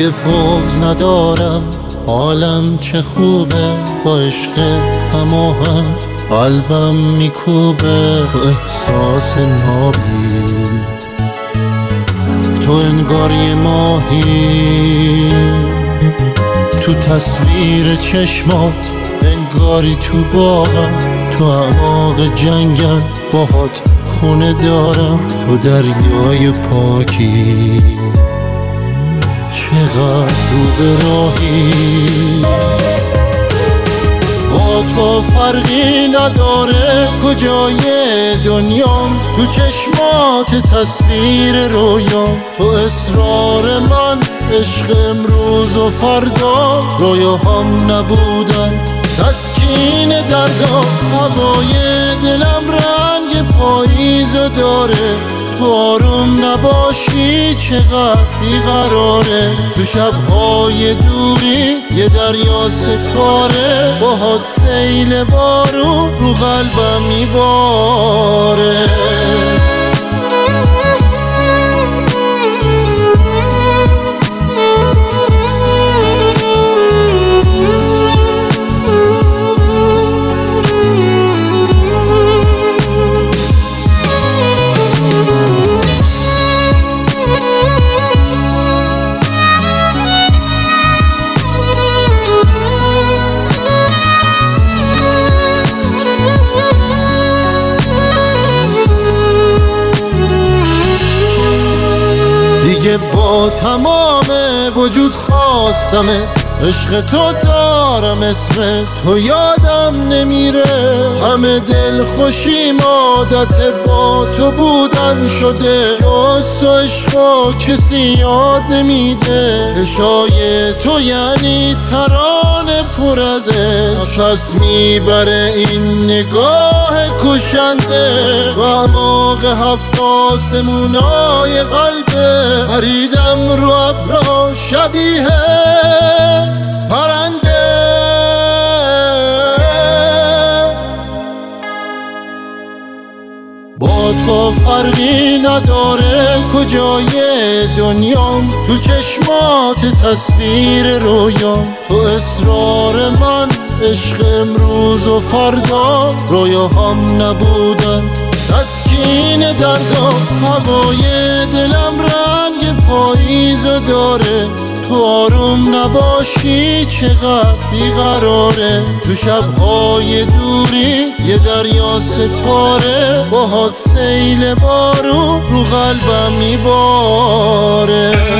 دیگه بغض ندارم، حالم چه خوبه، با عشق هماهم قلبم میکوبه. تو احساس نابی، تو انگار یه ماهی تو تصویر چشمات، انگاری تو باغم، تو اعماق جنگم، باهات خونه دارم. تو دریای پاکی، چقدر رو به راهی. با تو فرقی نداره کجای دنیام، تو چشمات تصویر رویام. تو اصرار من، عشق امروز و فردا، رویاهام نبودن تسکین درگاه. هوای دلم رنگ پاییزو داره، تو آروم نباشی چقدر بیقراره. تو شبهای دوری یه دریا ستاره، باهات سیل بارون رو قلبم میباره. دیگه با تمام وجود خواستمه، عشق تو دارم، اسم تو یادم نمیره. همه دل خوشیم عادت با تو بودن شده، جز تو عشقا کسی یاد نمیده. چشای تو یعنی ترانه پر از نفس میبره این نگاه کشنده. و اعماق هفت آسمونای قلبه، پریدم رو ابرا شبیه پرنده. با تو فرقی نداره کجای دنیام، تو چشمات تصویر رویام. تو اصرار من، عشق امروز و فردا، رویاهام نبودن تسکین درگاه. هوای دلم رنگ پاییزو داره، تو آروم نباشی چقدر بیقراره. تو شبهای دوری یه دریا ستاره، باهات سیل بارون رو قلبم میباره.